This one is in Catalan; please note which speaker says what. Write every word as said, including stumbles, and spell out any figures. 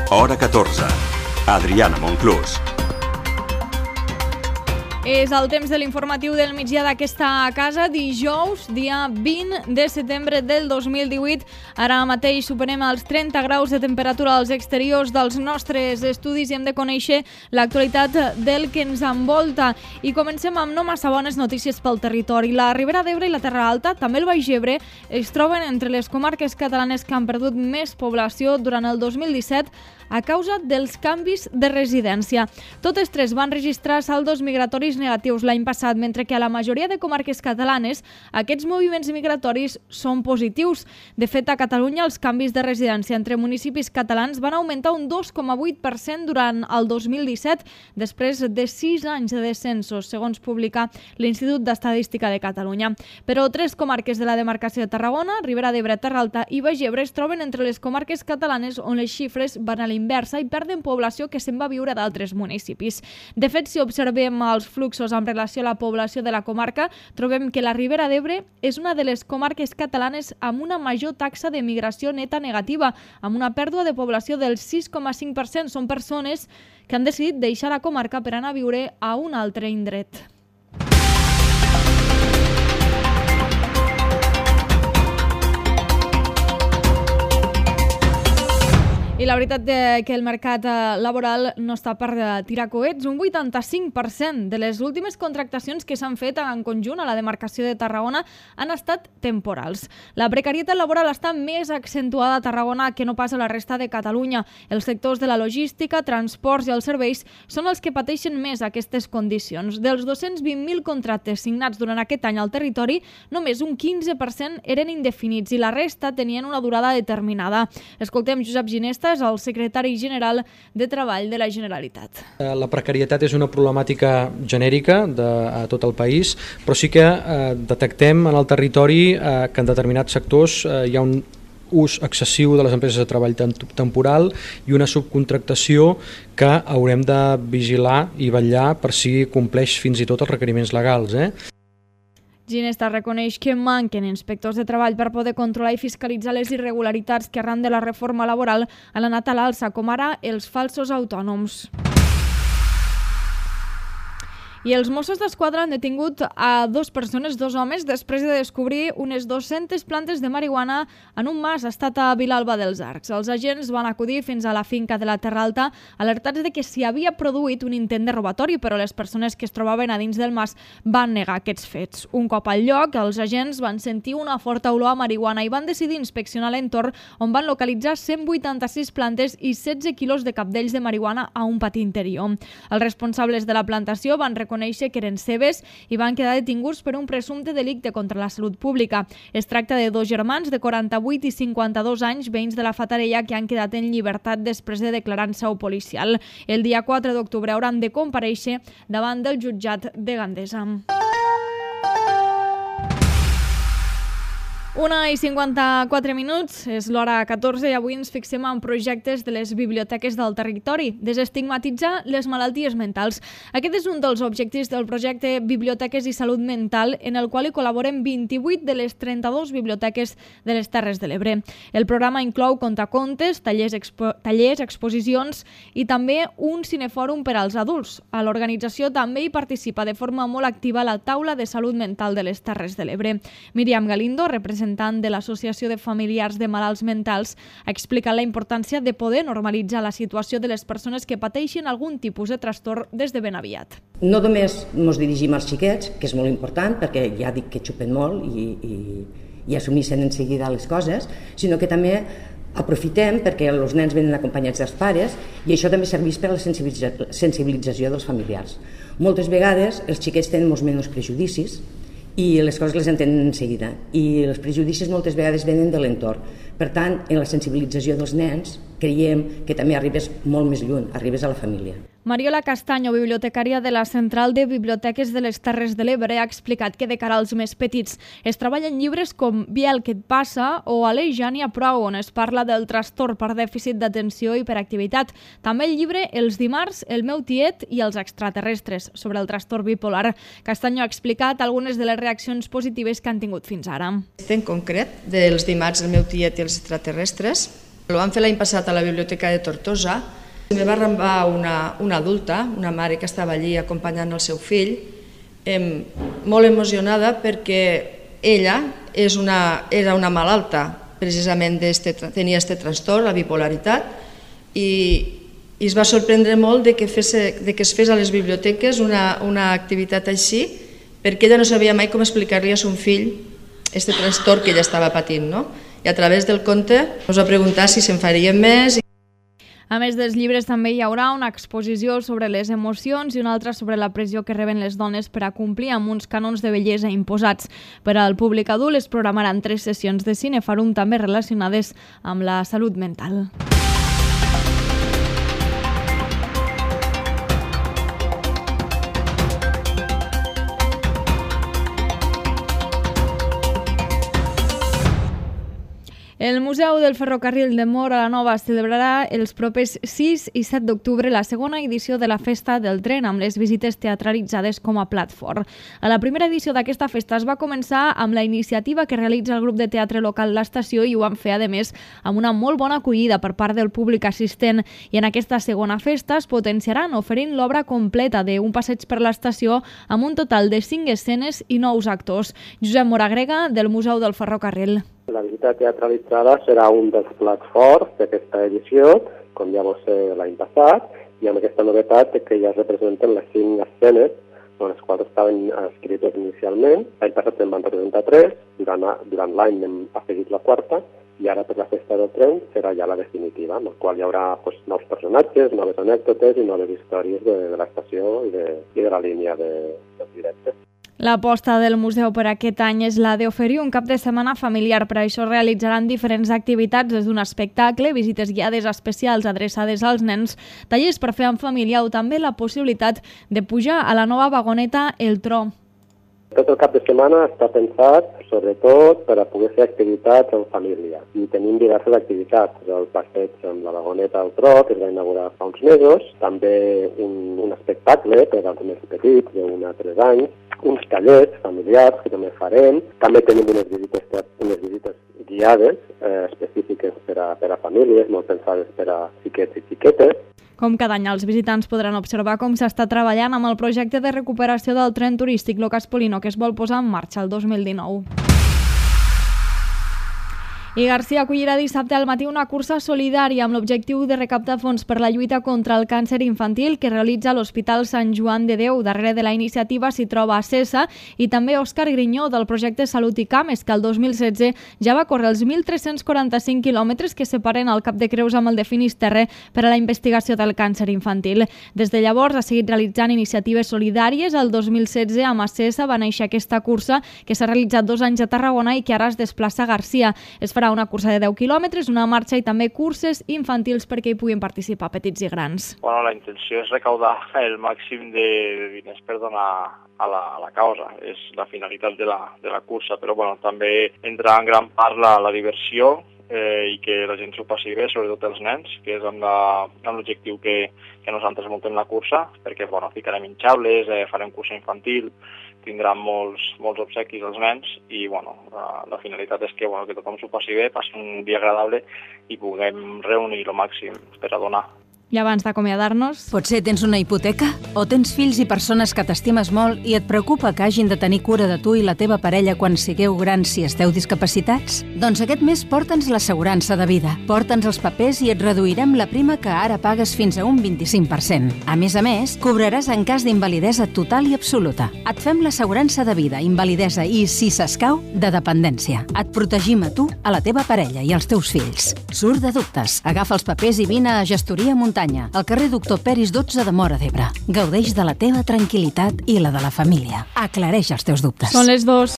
Speaker 1: Hora catorze. Adriana Monclús.
Speaker 2: És el temps de l'informatiu del migdia d'aquesta casa, dijous, dia vint de setembre del dos mil divuit. Ara mateix superem els trenta graus de temperatura als exteriors dels nostres estudis i hem de conèixer l'actualitat del que ens envolta. I comencem amb no massa bones notícies pel territori. La Ribera d'Ebre i la Terra Alta, també el Baix Ebre, es troben entre les comarques catalanes que han perdut més població durant el dos mil disset a causa dels canvis de residència. Totes tres van registrar saldos migratoris negatius l'any passat, mentre que a la majoria de comarques catalanes aquests moviments migratoris són positius. De fet, a Catalunya els canvis de residència entre municipis catalans van augmentar un dos coma vuit per cent durant el dos mil disset, després de sis anys de descensos, segons publica l'Institut d'Estadística de Catalunya. Però tres comarques de la demarcació de Tarragona, Ribera d'Ebre, Terra Alta i Baix Ebre, es troben entre les comarques catalanes on les xifres van a inversa i perden població que se'n va viure d'altres municipis. De fet, si observem els fluxos en relació a la població de la comarca, trobem que la Ribera d'Ebre és una de les comarques catalanes amb una major taxa de migració neta negativa, amb una pèrdua de població del sis coma cinc per cent. Són persones que han decidit deixar la comarca per anar a viure a un altre indret. I la veritat és que el mercat laboral no està per tirar coets. Un vuitanta-cinc per cent de les últimes contractacions que s'han fet en conjunt a la demarcació de Tarragona han estat temporals. La precarietat laboral està més accentuada a Tarragona que no pas a la resta de Catalunya. Els sectors de la logística, transports i els serveis són els que pateixen més aquestes condicions. Dels dos-cents vint mil contractes signats durant aquest any al territori, només un quinze per cent eren indefinits i la resta tenien una durada determinada. Escoltem Josep Ginesta, és el secretari general de Treball de la Generalitat.
Speaker 3: La precarietat és una problemàtica genèrica de a tot el país, però sí que eh, detectem en el territori eh, que en determinats sectors eh, hi ha un ús excessiu de les empreses de treball temporal i una subcontractació que haurem de vigilar i vetllar per si compleix fins i tot els requeriments legals. Eh?
Speaker 2: Ginesta reconeix que manquen inspectors de treball per poder controlar i fiscalitzar les irregularitats que arran de la reforma laboral han anat a l'alça, com ara els falsos autònoms. I els Mossos d'Esquadra han detingut a dos persones, dos homes, després de descobrir unes dues-centes plantes de marihuana en un mas estat a Vilalba dels Arcs. Els agents van acudir fins a la finca de la Terra Alta alertats de que s'hi havia produït un intent de robatori, però les persones que es trobaven a dins del mas van negar aquests fets. Un cop al lloc, els agents van sentir una forta olor a marihuana i van decidir inspeccionar l'entorn, on van localitzar cent vuitanta-sis plantes i setze quilos de cabdells de marihuana a un pati interior. Els responsables de la plantació van reconèixer que eren seves i van quedar detinguts per un presumpte delicte contra la salut pública. Es tracta de dos germans de quaranta-vuit i cinquanta-dos anys, veïns de la Fatarella, que han quedat en llibertat després de declarar en seu policial. El dia quatre d'octubre hauran de comparèixer davant del jutjat de Gandesa. Una i cinquanta-quatre minuts, és l'hora catorze i avui ens fixem en projectes de les biblioteques del territori, desestigmatitzar les malalties mentals. Aquest és un dels objectius del projecte Biblioteques i Salut Mental, en el qual hi col·laboren vint-i-vuit de les trenta-dues biblioteques de les Terres de l'Ebre. El programa inclou contacontes, tallers, expo tallers, exposicions i també un cinefòrum per als adults. A l'organització també hi participa de forma molt activa la Taula de Salut Mental de les Terres de l'Ebre. Míriam Galindo, representant de l'Associació de Familiars de Malalts Mentals, ha explicat la importància de poder normalitzar la situació de les persones que pateixen algun tipus de trastorn des de ben aviat.
Speaker 4: No només ens dirigim als xiquets, que és molt important, perquè ja dic que xupen molt i, i, i assumeixen en seguida les coses, sinó que també aprofitem perquè els nens venen acompanyats dels pares i això també serveix per a la sensibilització dels familiars. Moltes vegades els xiquets tenen molts menys prejudicis i les coses les entenen en seguida i els prejudicis moltes vegades venen de l'entorn. Per tant, en la sensibilització dels nens creiem que també arribes molt més lluny, arribes a la família.
Speaker 2: Mariola Castaño, bibliotecària de la Central de Biblioteques de les Terres de l'Ebre, ha explicat que de cara als més petits es treballen llibres com Biel, què et passa? O Aleix, ja n'hi ha prou, on es parla del trastorn per dèficit d'atenció i hiperactivitat. També el llibre Els dimarts, el meu tiet i els extraterrestres, sobre el trastorn bipolar. Castaño ha explicat algunes de les reaccions positives que han tingut fins ara.
Speaker 5: En concret, dels dimarts, el meu tiet i els extraterrestres, Ho vam fer l'any passat a la Biblioteca de Tortosa. Me va arribar una, una adulta, una mare que estava allí acompanyant el seu fill, eh, molt emocionada perquè ella és una, era una malalta, precisament tenia aquest trastorn, la bipolaritat, i, i es va sorprendre molt de que, fes, de que es fes a les biblioteques una, una activitat així, perquè ella no sabia mai com explicar-li a son fill aquest trastorn que ella estava patint, no? I a través del conte ens va preguntar si se'n farien més.
Speaker 2: A més dels llibres també hi haurà una exposició sobre les emocions i una altra sobre la pressió que reben les dones per a complir amb uns canons de bellesa imposats. Per al públic adult es programaran tres sessions de cinefarum també relacionades amb la salut mental. El Museu del Ferrocarril de Móra la Nova celebrarà els propers sis i set d'octubre la segona edició de la Festa del Tren amb les visites teatralitzades com a plat fort. A la primera edició d'aquesta festa es va començar amb la iniciativa que realitza el grup de teatre local L'Estació i ho van fer, a més, amb una molt bona acollida per part del públic assistent. I en aquesta segona festa es potenciaran oferint l'obra completa d'un passeig per l'estació amb un total de cinc escenes i nous actors. Josep Moragrega, del Museu del Ferrocarril.
Speaker 6: La visita teatralitzada serà un dels plats forts d'aquesta edició, com ja va ser l'any passat, i amb aquesta novetat que ja es representen les cinc escenes, les quals estaven escrites inicialment. L'any passat en van representar tres, durant, durant l'any hem afegit la quarta, i ara per la Festa del Tren serà ja la definitiva, en la qual hi haurà pues, nous personatges, noves anècdotes i noves històries de, de l'estació i, de, i de la línia de, de directes.
Speaker 2: L'aposta del museu per aquest any és la d'oferir un cap de setmana familiar. Per això realitzaran diferents activitats des d'un espectacle, visites guiades especials adreçades als nens, tallers per fer en família o també la possibilitat de pujar a la nova vagoneta El Tro.
Speaker 6: Tot el cap de setmana està pensat, sobretot, per a poder fer activitats en família. I tenim diverses activitats. El passeig amb la vagoneta al Tro, que es va inaugurar fa uns mesos, també un, un espectacle per als més petits, d'un a tres anys, uns tallers familiars que també farem. També tenim unes visites, unes visites guiades eh, específiques per a, per a famílies, molt pensades per a xiquets i xiquetes.
Speaker 2: Com cada any, els visitants podran observar com s'està treballant amb el projecte de recuperació del tren turístic Locas Polino que es vol posar en marxa el dos mil dinou. I Garcia acollirà dissabte al matí una cursa solidària amb l'objectiu de recaptar fons per la lluita contra el càncer infantil que realitza l'Hospital Sant Joan de Déu. Darrere de la iniciativa s'hi troba Cessa i també Òscar Grinyó del projecte Salut i Cames, que el dos mil setze ja va córrer els mil tres-cents quaranta-cinc quilòmetres que separen el Cap de Creus amb el de Finisterre per a la investigació del càncer infantil. Des de llavors ha seguit realitzant iniciatives solidàries. El dos mil setze amb Cessa va néixer aquesta cursa que s'ha realitzat dos anys a Tarragona i que ara es desplaça a Garcia. Es farà una cursa de deu quilòmetres, una marxa i també curses infantils perquè hi puguin participar petits i grans.
Speaker 7: Bueno, la intenció és recaudar el màxim de diners per donar a la, a la causa. És la finalitat de la, de la cursa, però bueno, també entra en gran part la, la diversió eh, i que la gent s'ho passi bé, sobretot els nens, que és amb l'objectiu que, que nosaltres muntem la cursa, perquè bueno, ficarem hinxables, eh, farem cursa infantil, tindran molts, molts obsequis als nens i bueno, la, la finalitat és que, bueno, que tothom s'ho passi bé, passi un dia agradable i puguem reunir el màxim per a donar.
Speaker 2: I abans d'acomiadar-nos...
Speaker 8: Potser tens una hipoteca? O tens fills i persones que t'estimes molt i et preocupa que hagin de tenir cura de tu i la teva parella quan sigueu grans si esteu discapacitats? Doncs aquest mes porta'ns l'assegurança de vida. Porta'ns els papers i et reduirem la prima que ara pagues fins a un vint-i-cinc per cent. A més a més, cobraràs en cas d'invalidesa total i absoluta. Et fem l'assegurança de vida, invalidesa i, si s'escau, de dependència. Et protegim a tu, a la teva parella i als teus fills. Surt de dubtes. Agafa els papers i vine a Gestoria Muntanya, al carrer Doctor Peris dotze de Móra d'Ebre. Gaudeix de la teva tranquil·litat i la de la família. Aclareix els teus dubtes.
Speaker 2: Són les dues.